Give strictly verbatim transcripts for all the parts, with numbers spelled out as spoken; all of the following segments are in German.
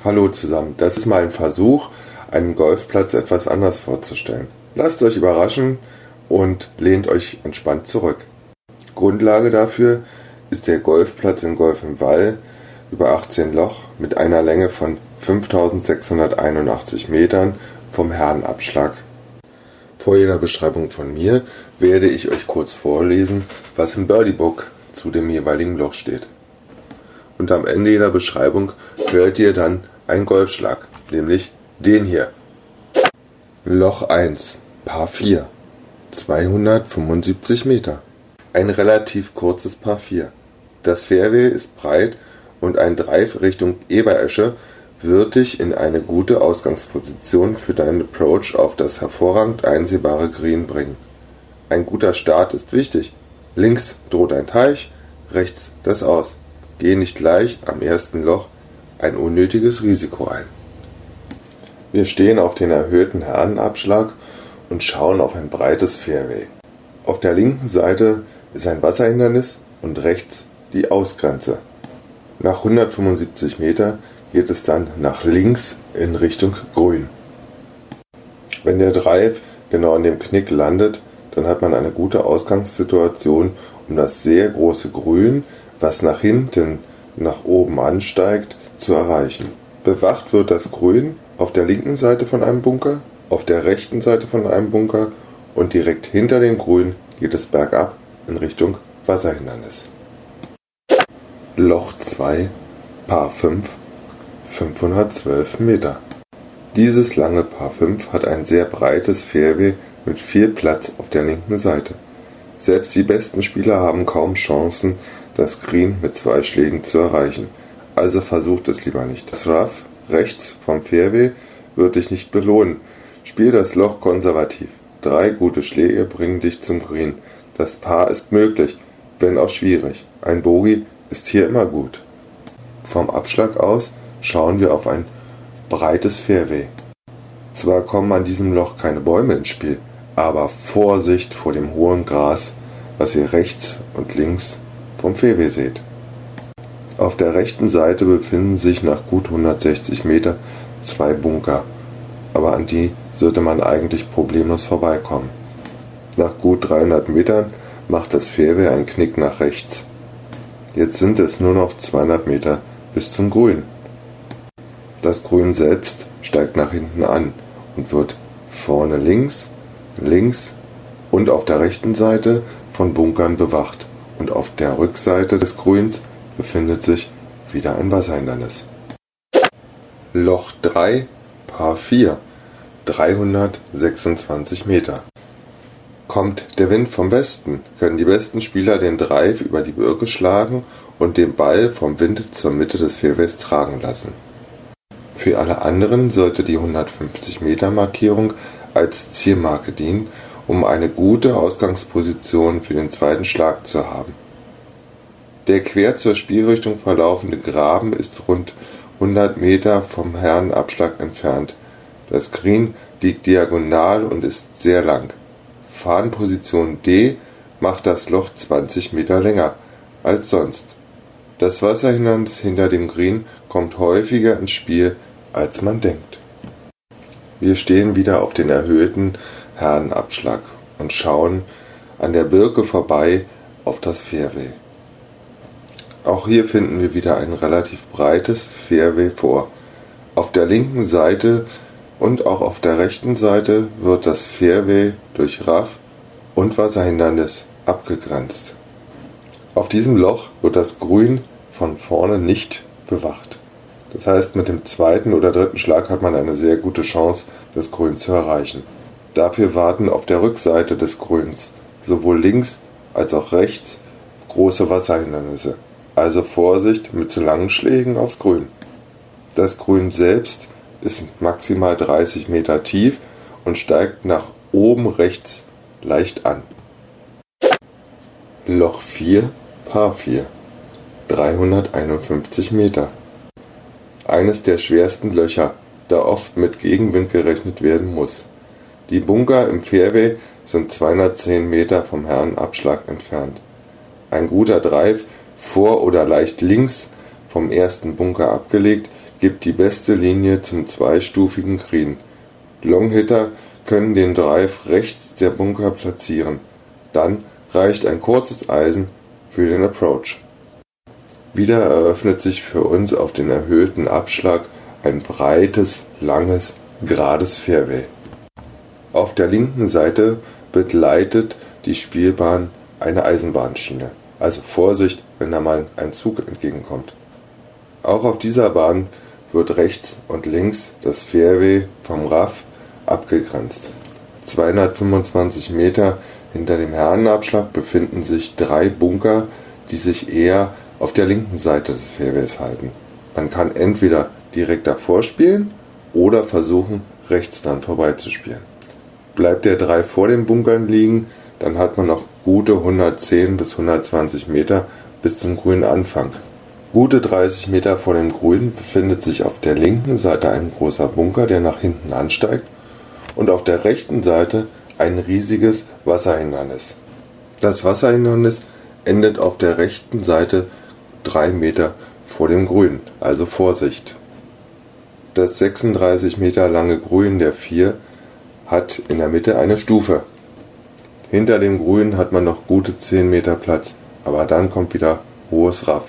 Hallo zusammen, das ist mal ein Versuch, einen Golfplatz etwas anders vorzustellen. Lasst euch überraschen und lehnt euch entspannt zurück. Grundlage dafür ist der Golfplatz in Golf im Wall über achtzehn Loch mit einer Länge von fünftausendsechshunderteinundachtzig Metern vom Herrenabschlag. Vor jeder Beschreibung von mir werde ich euch kurz vorlesen, was im Birdie Book zu dem jeweiligen Loch steht. Und am Ende jeder Beschreibung hört ihr dann einen Golfschlag, nämlich den hier. Loch eins, Par vier, zweihundertfünfundsiebzig Meter. Ein relativ kurzes Par vier. Das Fairway ist breit und ein Drive Richtung Eberesche wird dich in eine gute Ausgangsposition für deinen Approach auf das hervorragend einsehbare Green bringen. Ein guter Start ist wichtig. Links droht ein Teich, rechts das Aus. Geh nicht gleich am ersten Loch ein unnötiges Risiko ein. Wir stehen auf den erhöhten Herrenabschlag und schauen auf ein breites Fairway. Auf der linken Seite ist ein Wasserhindernis und rechts die Ausgrenze. Nach hundertfünfundsiebzig Meter geht es dann nach links in Richtung Grün. Wenn der Drive genau an dem Knick landet, dann hat man eine gute Ausgangssituation, um das sehr große Grün, was nach hinten nach oben ansteigt, zu erreichen. Bewacht wird das Grün auf der linken Seite von einem Bunker, auf der rechten Seite von einem Bunker und direkt hinter dem Grün geht es bergab in Richtung Wasserhindernis. Loch zwei, Par fünf, fünfhundertzwölf Meter. Dieses lange Par fünf hat ein sehr breites Fairway mit viel Platz auf der linken Seite. Selbst die besten Spieler haben kaum Chancen, das Green mit zwei Schlägen zu erreichen. Also versucht es lieber nicht. Das Rough rechts vom Fairway wird dich nicht belohnen. Spiel das Loch konservativ. Drei gute Schläge bringen dich zum Green. Das Par ist möglich, wenn auch schwierig. Ein Bogey ist hier immer gut. Vom Abschlag aus schauen wir auf ein breites Fairway. Zwar kommen an diesem Loch keine Bäume ins Spiel, aber Vorsicht vor dem hohen Gras, was ihr rechts und links vom Fairway seht. Auf der rechten Seite befinden sich nach gut hundertsechzig Meter zwei Bunker, aber an die sollte man eigentlich problemlos vorbeikommen. Nach gut dreihundert Metern macht das Fairway einen Knick nach rechts. Jetzt sind es nur noch zweihundert Meter bis zum Grün. Das Grün selbst steigt nach hinten an und wird vorne links, links und auf der rechten Seite von Bunkern bewacht. Und auf der Rückseite des Grüns befindet sich wieder ein Wasserhindernis. Loch drei, Par vier, dreihundertsechsundzwanzig Meter. Kommt der Wind vom Westen, können die besten Spieler den Drive über die Birke schlagen und den Ball vom Wind zur Mitte des Fairways tragen lassen. Für alle anderen sollte die hundertfünfzig Meter Markierung als Zielmarke dienen, um eine gute Ausgangsposition für den zweiten Schlag zu haben. Der quer zur Spielrichtung verlaufende Graben ist rund hundert Meter vom Herrenabschlag entfernt. Das Green liegt diagonal und ist sehr lang. Fahnenposition D macht das Loch zwanzig Meter länger als sonst. Das Wasserhindernis hinter dem Green kommt häufiger ins Spiel, als man denkt. Wir stehen wieder auf den erhöhten Herrenabschlag und schauen an der Birke vorbei auf das Fairway. Auch hier finden wir wieder ein relativ breites Fairway vor. Auf der linken Seite und auch auf der rechten Seite wird das Fairway durch Rough und Wasserhindernis abgegrenzt. Auf diesem Loch wird das Grün von vorne nicht bewacht. Das heißt, mit dem zweiten oder dritten Schlag hat man eine sehr gute Chance, das Grün zu erreichen. Dafür warten auf der Rückseite des Grüns sowohl links als auch rechts große Wasserhindernisse. Also Vorsicht mit zu langen Schlägen aufs Grün. Das Grün selbst ist maximal dreißig Meter tief und steigt nach oben rechts leicht an. Loch vier, Par vier, dreihunderteinundfünfzig Meter. Eines der schwersten Löcher, da oft mit Gegenwind gerechnet werden muss. Die Bunker im Fairway sind zweihundertzehn Meter vom Herrenabschlag entfernt. Ein guter Drive vor oder leicht links vom ersten Bunker abgelegt gibt die beste Linie zum zweistufigen Green. Longhitter können den Drive rechts der Bunker platzieren. Dann reicht ein kurzes Eisen für den Approach. Wieder eröffnet sich für uns auf den erhöhten Abschlag ein breites, langes, gerades Fairway. Auf der linken Seite begleitet die Spielbahn eine Eisenbahnschiene, also Vorsicht, wenn da mal ein Zug entgegenkommt. Auch auf dieser Bahn wird rechts und links das Fairway vom Rough abgegrenzt. zweihundertfünfundzwanzig Meter hinter dem Herrenabschlag befinden sich drei Bunker, die sich eher auf der linken Seite des Fairways halten. Man kann entweder direkt davor spielen oder versuchen, rechts dran vorbeizuspielen. Bleibt der Drive vor den Bunkern liegen, dann hat man noch gute hundertzehn bis hundertzwanzig Meter bis zum grünen Anfang. Gute dreißig Meter vor dem Grün befindet sich auf der linken Seite ein großer Bunker, der nach hinten ansteigt, und auf der rechten Seite ein riesiges Wasserhindernis. Das Wasserhindernis endet auf der rechten Seite drei Meter vor dem Grün, also Vorsicht. Das sechsunddreißig Meter lange Grün der vier hat in der Mitte eine Stufe. Hinter dem Grün hat man noch gute zehn Meter Platz, aber dann kommt wieder hohes Rough.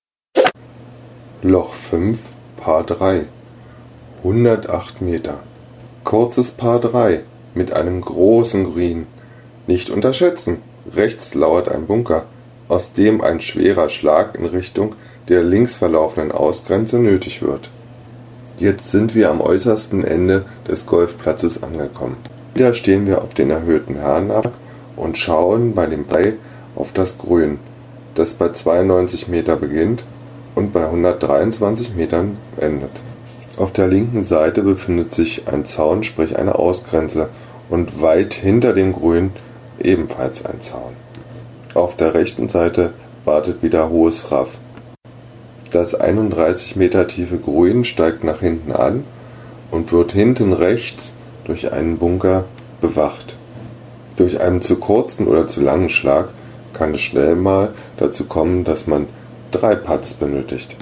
Loch fünf, Par drei, hundertacht Meter. Kurzes Par drei mit einem großen Green. Nicht unterschätzen, rechts lauert ein Bunker, aus dem ein schwerer Schlag in Richtung der links verlaufenden Ausgrenze nötig wird. Jetzt sind wir am äußersten Ende des Golfplatzes angekommen. Wieder stehen wir auf den erhöhten Herrenabschlag und schauen bei dem Ball auf das Grün, das bei zweiundneunzig Meter beginnt und bei hundertdreiundzwanzig Metern endet. Auf der linken Seite befindet sich ein Zaun, sprich eine Ausgrenze, und weit hinter dem Grün ebenfalls ein Zaun. Auf der rechten Seite wartet wieder hohes Rough. Das einunddreißig Meter tiefe Grün steigt nach hinten an und wird hinten rechts durch einen Bunker bewacht. Durch einen zu kurzen oder zu langen Schlag kann es schnell mal dazu kommen, dass man drei Putts benötigt.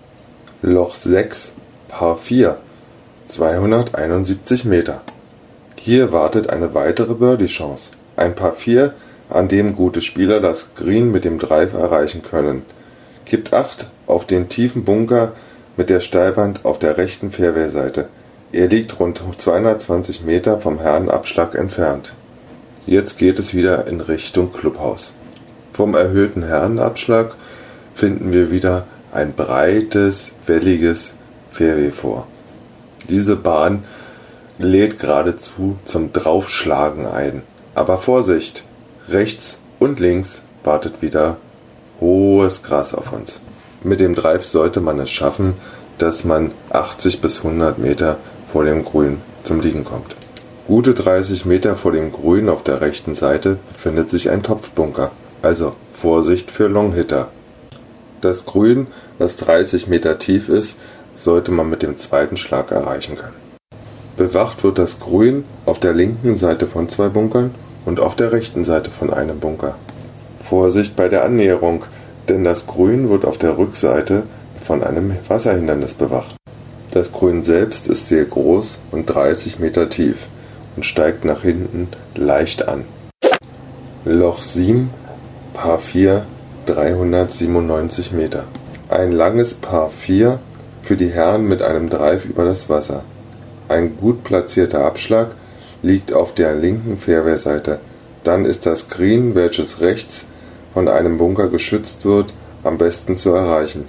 Loch sechs, Par vier, zweihunderteinundsiebzig Meter. Hier wartet eine weitere Birdie-Chance. Ein Par vier, an dem gute Spieler das Green mit dem Drive erreichen können. Gibt Acht auf den tiefen Bunker mit der Steilwand auf der rechten Fairway-Seite. Er liegt rund zweihundertzwanzig Meter vom Herrenabschlag entfernt. Jetzt geht es wieder in Richtung Clubhaus. Vom erhöhten Herrenabschlag finden wir wieder ein breites, welliges Fairway vor. Diese Bahn lädt geradezu zum Draufschlagen ein. Aber Vorsicht! Rechts und links wartet wieder hohes Gras auf uns. Mit dem Drive sollte man es schaffen, dass man achtzig bis hundert Meter vor dem Grün zum Liegen kommt. Gute dreißig Meter vor dem Grün auf der rechten Seite befindet sich ein Topfbunker, also Vorsicht für Longhitter. Das Grün, das dreißig Meter tief ist, sollte man mit dem zweiten Schlag erreichen können. Bewacht wird das Grün auf der linken Seite von zwei Bunkern und auf der rechten Seite von einem Bunker. Vorsicht bei der Annäherung, denn das Grün wird auf der Rückseite von einem Wasserhindernis bewacht. Das Grün selbst ist sehr groß und dreißig Meter tief und steigt nach hinten leicht an. Loch sieben, Par vier, dreihundertsiebenundneunzig Meter. Ein langes Par vier für die Herren mit einem Drive über das Wasser. Ein gut platzierter Abschlag liegt auf der linken Fairway-Seite. Dann ist das Green, welches rechts von einem Bunker geschützt wird, am besten zu erreichen.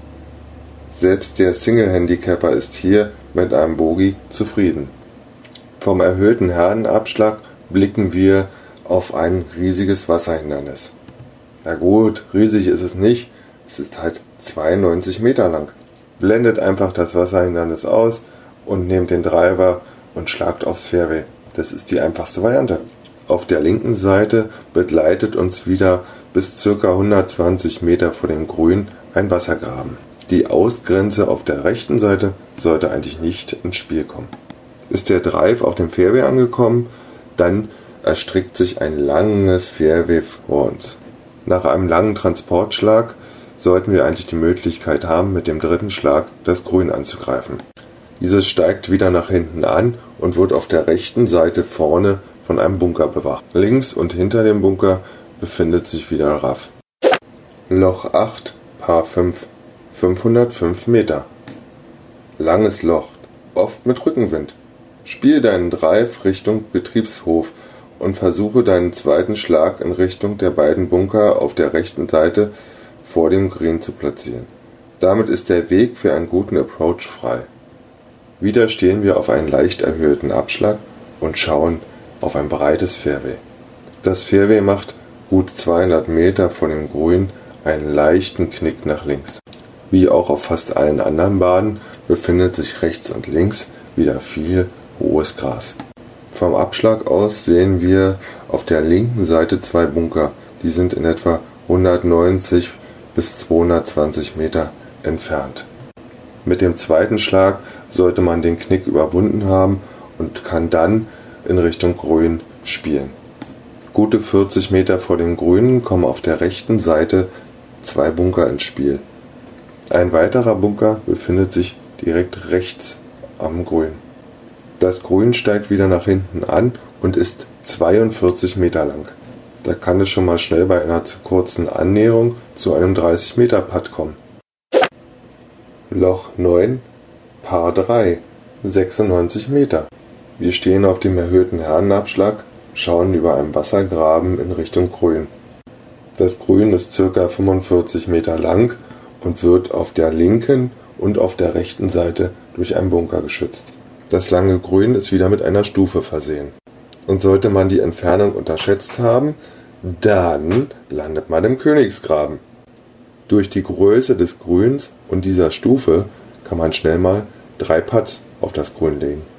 Selbst der Single-Handicapper ist hier mit einem Bogey zufrieden. Vom erhöhten Herrenabschlag blicken wir auf ein riesiges Wasserhindernis. Na gut, riesig ist es nicht, es ist halt zweiundneunzig Meter lang. Blendet einfach das Wasserhindernis aus und nehmt den Driver und schlagt aufs Fairway. Das ist die einfachste Variante. Auf der linken Seite begleitet uns wieder bis ca. hundertzwanzig Meter vor dem Grün ein Wassergraben. Die Ausgrenze auf der rechten Seite sollte eigentlich nicht ins Spiel kommen. Ist der Drive auf dem Fairway angekommen, dann erstreckt sich ein langes Fairway vor uns. Nach einem langen Transportschlag sollten wir eigentlich die Möglichkeit haben, mit dem dritten Schlag das Grün anzugreifen. Dieses steigt wieder nach hinten an und wird auf der rechten Seite vorne von einem Bunker bewacht. Links und hinter dem Bunker befindet sich wieder Raff. Loch acht, Paar fünf, fünfhundertfünf Meter. Langes Loch, oft mit Rückenwind. Spiel deinen Drive Richtung Betriebshof und versuche deinen zweiten Schlag in Richtung der beiden Bunker auf der rechten Seite vor dem Green zu platzieren. Damit ist der Weg für einen guten Approach frei. Wieder stehen wir auf einen leicht erhöhten Abschlag und schauen auf ein breites Fairway. Das Fairway macht gut zweihundert Meter vor dem Grün einen leichten Knick nach links. Wie auch auf fast allen anderen Bahnen befindet sich rechts und links wieder viel hohes Gras. Vom Abschlag aus sehen wir auf der linken Seite zwei Bunker, die sind in etwa hundertneunzig bis zweihundertzwanzig Meter entfernt. Mit dem zweiten Schlag sollte man den Knick überwunden haben und kann dann in Richtung Grün spielen. Gute vierzig Meter vor dem Grünen kommen auf der rechten Seite zwei Bunker ins Spiel. Ein weiterer Bunker befindet sich direkt rechts am Grün. Das Grün steigt wieder nach hinten an und ist zweiundvierzig Meter lang. Da kann es schon mal schnell bei einer zu kurzen Annäherung zu einem dreißig Meter Putt kommen. Loch neun, Paar drei, sechsundneunzig Meter. Wir stehen auf dem erhöhten Herrenabschlag, schauen über einen Wassergraben in Richtung Grün. Das Grün ist ca. fünfundvierzig Meter lang und wird auf der linken und auf der rechten Seite durch einen Bunker geschützt. Das lange Grün ist wieder mit einer Stufe versehen. Und sollte man die Entfernung unterschätzt haben, dann landet man im Königsgraben. Durch die Größe des Grüns und dieser Stufe kann man schnell mal drei Putts auf das Grün legen.